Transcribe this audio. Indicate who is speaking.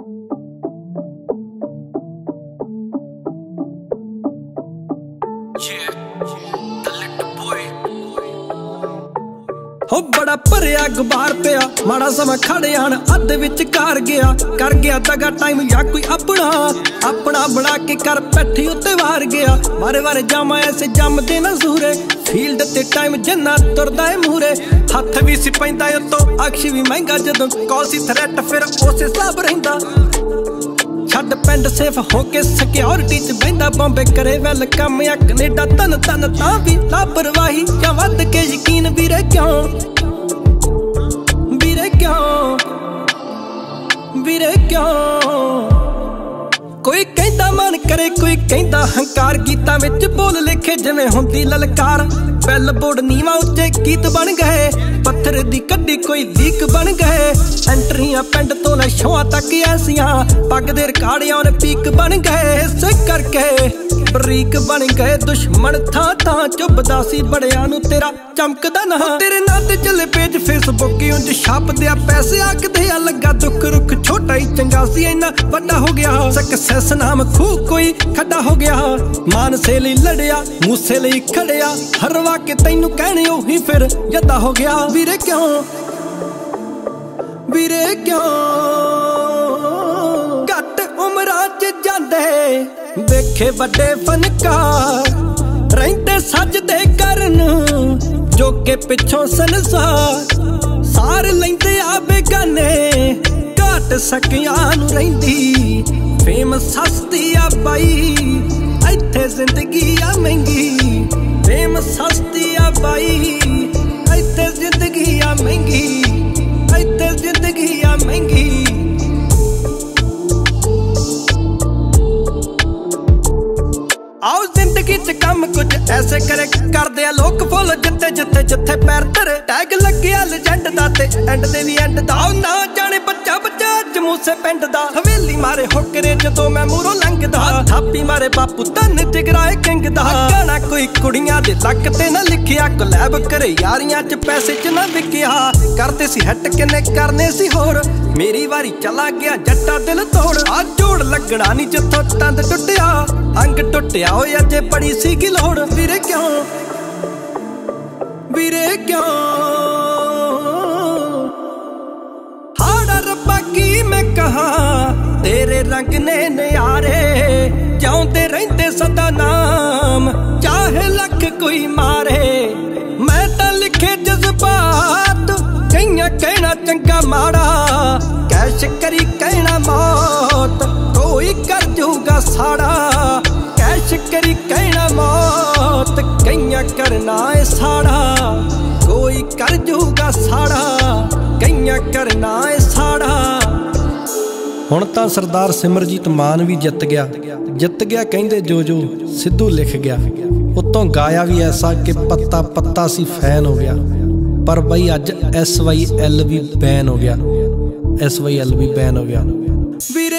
Speaker 1: हो बड़ा भरिया गुबार पिया माड़ा समा खड़ जान अद्ध विच कार गया कर गया दगा टाइम या कोई अपना अपना बना के कर पैठी उत्ते वार गया बारे बारे जामा ऐसे जमदे ना सूरे फील्ड ते टाइम जिन्ना तुरदा है मूरे हथ भी सी पैंदा उत्तों अक्ष भी महंगा जदों कॉल सी थ्रेट फिर उसे हिसाब रहिंदा छड़ पिंड सेफ होके सिक्योरिटी च बहिंदा बॉम्बे करे वेलकम या कनेडा तन तन तां भी लापरवाही या वध के यकीन वीरे क्यों वीरे क्यों वीरे क्यों कोई कहंदा मन करे कोई कहंदा हंकार गीतां विच बोल लिखे जिवें हुंदी ललकार बैल बोर्ड नीवा उच्चे गीत बन गए पत्थर दी कड्डी कोई लीक बन गए एंट्रियां पिंड तो ले शोआं तक ऐसियां पग दे रिकार्डियां ने पीक बन गए इस करके बरीक बन गए दुश्मन थां थां चुभदा सी बड़ियां नूं तेरा चमकदा ना तेरे नां ते चले पेज फेसबुक उंज छापदे आ पैसे आखदे आ लगा दुख रुख छोटा ही चंगा सी इन्ना वड्डा हो गया सक्सेस नाम खूह कोई खड्डा हो गया मानसे लई लड़िया मूसे लई खड़िया हरवा के तैनू कहने ओही फिर जदा हो गया वीरे क्यों घट उमरां च जांदे वेखे वड्डे फनकार रहिंदे सजदे करन जो के पिछों संसार सार लैंदे आ बेगाने घट सकियां नूं रहिंदी फेम सस्ती आ पाई इत्थे जिंदगी आ महंगी फेम सस्ती आ पाई इत्थे जिंदगी आ महंगी इत्थे जिंदगी आ महंगी आओ जिंदगी च कम कुछ ऐसे करे करदे आ लोग फुल जिथे जिथे जिथे पैर धरे टैग लग्गिया लेजेंड दा ते एंड दे वी एंड दा ना जाने बच्चा बच्चा जमूसे पिंड दा हवेली मारे होकरे जदों मैं मूरों लंघदा थापी मारे बापू धन टिगराए किंग दा गाना कोई कुड़ियां दे लक ते ना लिखिया कोलैब करे यारियां च पैसे च ना विकिया करते सी हट किन्ने करने सी होर मेरी वारी चला गया जट्टा दिल तोड़ आ जोड़ लगना नहीं जिथों तंद टुटिया अंग टुटिया होए अजे बड़ी सी की लोड़ वीरे क्यों हाड़ा रब्बा की मैं कहा तेरे रंग ने न्यारे जाऊंदे रहिंदे सदा नाम चाहे लख कोई मारे मैं तां लिखे जज्बात कईयां कहना चंगा माड़ा कैश करी कहना मौत कोई कर जूगा साड़ा कैश करी कहना मौत कईयां करना है साड़ा कोई कर जूगा साड़ा कईयां करना है साड़ा हुण तां सरदार सिमरजीत मान भी जित गया कहंदे जो सिद्धू लिख गया उत्तों गाया भी ऐसा कि पत्ता पत्ता सी फैन हो गया पर बई अज SYL भी बैन हो गया SYL भी बैन हो गया।